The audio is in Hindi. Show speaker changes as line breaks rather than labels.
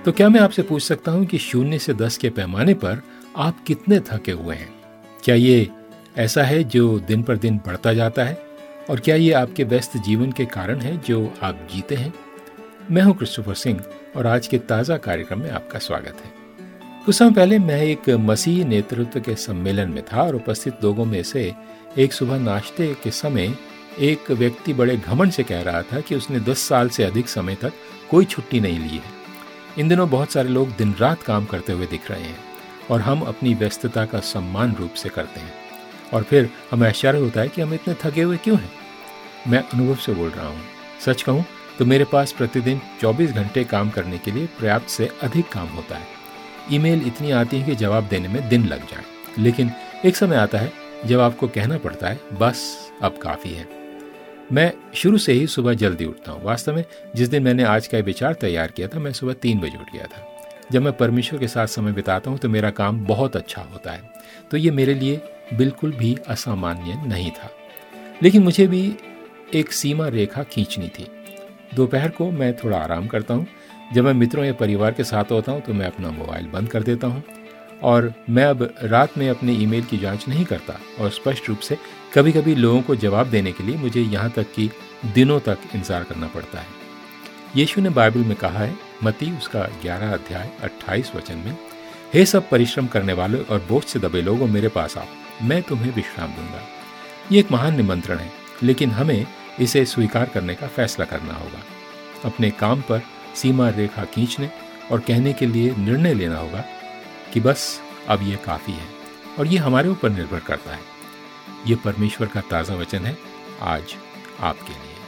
तो क्या मैं आपसे पूछ सकता हूं कि 0 से 10 के पैमाने पर आप कितने थके हुए हैं? क्या ये ऐसा है जो दिन पर दिन बढ़ता जाता है? और क्या ये आपके व्यस्त जीवन के कारण है जो आप जीते हैं? मैं हूं क्रिस्टोफर सिंह और आज के ताज़ा कार्यक्रम में आपका स्वागत है। कुछ समय पहले मैं एक मसीही नेतृत्व के सम्मेलन में था और उपस्थित लोगों में से एक सुबह नाश्ते के समय एक व्यक्ति बड़े घमंड से कह रहा था कि उसने 10 साल से अधिक समय तक कोई छुट्टी नहीं ली है। इन दिनों बहुत सारे लोग दिन रात काम करते हुए दिख रहे हैं और हम अपनी व्यस्तता का सम्मान रूप से करते हैं और फिर हमें आश्चर्य होता है कि हम इतने थके हुए क्यों हैं। मैं अनुभव से बोल रहा हूँ। सच कहूँ तो मेरे पास प्रतिदिन 24 घंटे काम करने के लिए पर्याप्त से अधिक काम होता है। ईमेल इतनी आती है कि जवाब देने में दिन लग जाए, लेकिन एक समय आता है जब आपको कहना पड़ता है बस अब काफ़ी है। मैं शुरू से ही सुबह जल्दी उठता हूँ। वास्तव में जिस दिन मैंने आज का विचार तैयार किया था मैं सुबह 3 बजे उठ गया था। जब मैं परमेश्वर के साथ समय बिताता हूँ तो मेरा काम बहुत अच्छा होता है। तो ये मेरे लिए बिल्कुल भी असामान्य नहीं था, लेकिन मुझे भी एक सीमा रेखा खींचनी थी। दोपहर को मैं थोड़ा आराम करता हूँ। जब मैं मित्रों या परिवार के साथ होता हूँ तो मैं अपना मोबाइल बंद कर देता हूँ और मैं अब रात में अपने ईमेल की जांच नहीं करता। और स्पष्ट रूप से कभी कभी लोगों को जवाब देने के लिए मुझे यहाँ तक कि दिनों तक इंतजार करना पड़ता है। यीशु ने बाइबल में कहा है, मत्ती उसका 11 अध्याय 28 वचन में, हे सब परिश्रम करने वालों और बोझ से दबे लोगों मेरे पास आओ, मैं तुम्हें विश्राम दूंगा। ये एक महान निमंत्रण है, लेकिन हमें इसे स्वीकार करने का फैसला करना होगा। अपने काम पर सीमा रेखा खींचने और कहने के लिए निर्णय लेना होगा कि बस अब ये काफ़ी है, और ये हमारे ऊपर निर्भर करता है। ये परमेश्वर का ताज़ा वचन है आज आपके लिए।